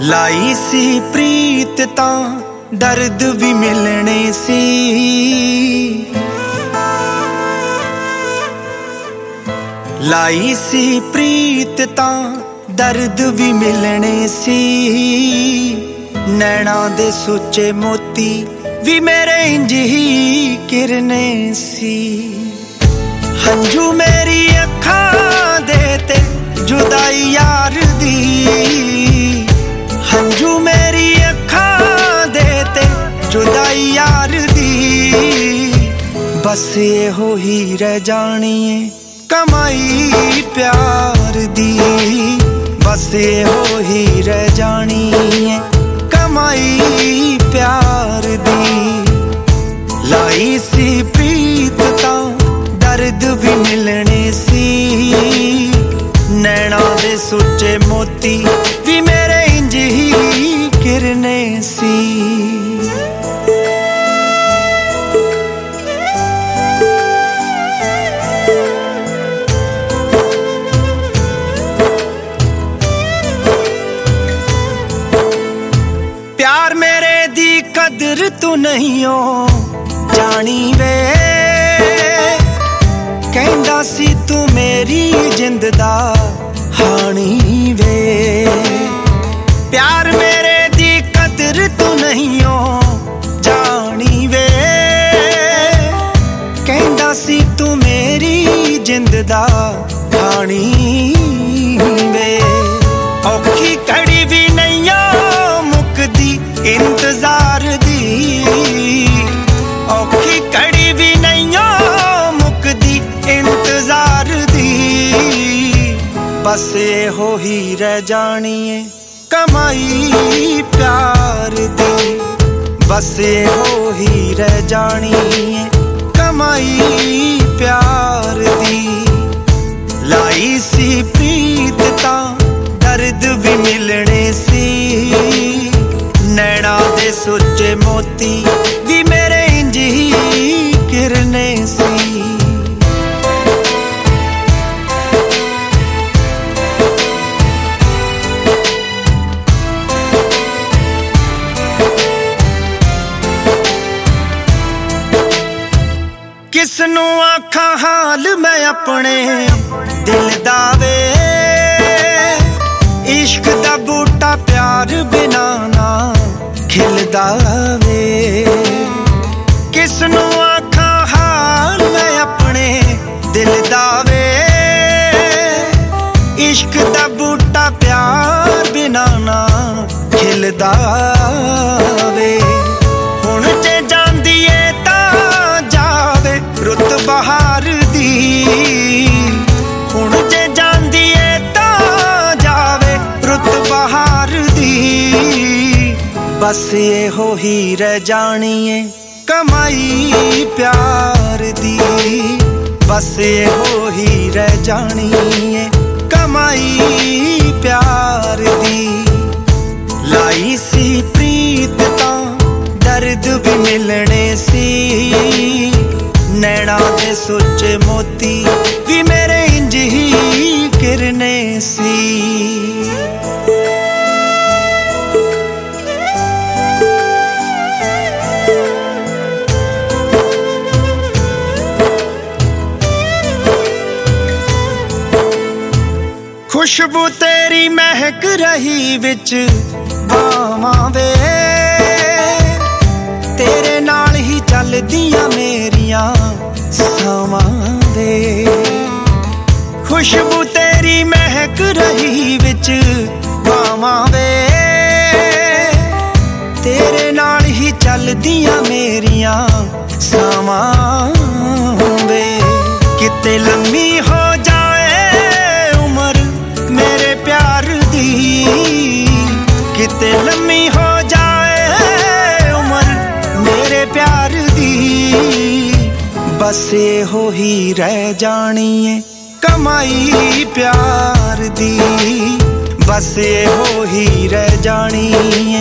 लाई सी प्रीत तां दर्द भी मिलने सी। लाई सी प्रीत तां दर्द भी मिलने सी। नैना दे सुच्चे मोती भी मेरे इंज ही किरने सी। हंझू मेरी अखां दे ते जुदाई यार दी। हंझू मेरी अखां दे ते जुदाई यार दी। बस एहो ही रह जानी है कमाई प्यार दी। बस एहो ही रह जानी है कमाई प्यार दी। लाई सी प्रीत तां दर्द भी मिलने सी। नैना दे सुच्चे मोती भी मेरे इंज ही किरने सी। प्यार मेरे दी कदर तू नहीं हो जानी वे। कहंदा सी तू मेरी जिंद दा हानी वे। प्यार मेरे दी कदर तू नहीं हो जानी वे। कहंदा सी तू मेरी जिंद दा हानी वे। औखी घड़ी भी नहीं मुकदी इंतजार दी। औखी घड़ी भी नहीं मुकदी इंतजार दी। बस एहो ही रह जानी है कमाई प्यार दी। बस एहो ही रह जानी है कमाई प्यार दी। लाई सी प्रीत तां दर्द भी मिलने सी। नैना दे सुच्चे मोती भी मेरे इंज ही किरने सी। किसनू आखा हाल मैं अपने दिल दा वे। इश्क दा बूटा प्यार बिना ना खिलदा वे। किसनू आखा हाल मैं अपने दिल दा वे। इश्क दा बूटा प्यार बिना ना खिलदा वे। हुण जे जांदी ए तां जावे रुत बहार दी। हुण जे जांदी ए तां जावे रुत बहार दी। बस एहो ही रह जानी है कमाई प्यार दी। बस एहो ही रह जानी है कमाई प्यार दी। लाई सी प्रीत तां दर्द भी मिलने सी। नैना दे सुच्चे मोती भी मेरे इंज ही किरने सी। खुशबू तेरी महक रही विच बावां वे। तेरे नाल ही चलदियां मेरियां सावां वे। खुशबू तेरी महक रही विच बावां वे। तेरे नाल ही चलदियां मेरियां सावां वे। किते लम्मी हो जाए उमर मेरे प्यार दी। किते लम्मी हो जाए उमर मेरे प्यार दी। बस एहो ही रह जानी है कमाई प्यार दी। बस एहो ही रह जानी है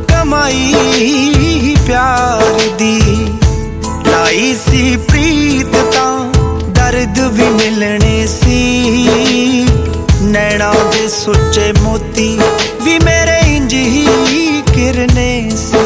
कमाई प्यार दी। लाई सी प्रीत तां दर्द भी मिलने सी। नैना दे सुच्चे मोती भी मेरे इंज ही ਸੀ।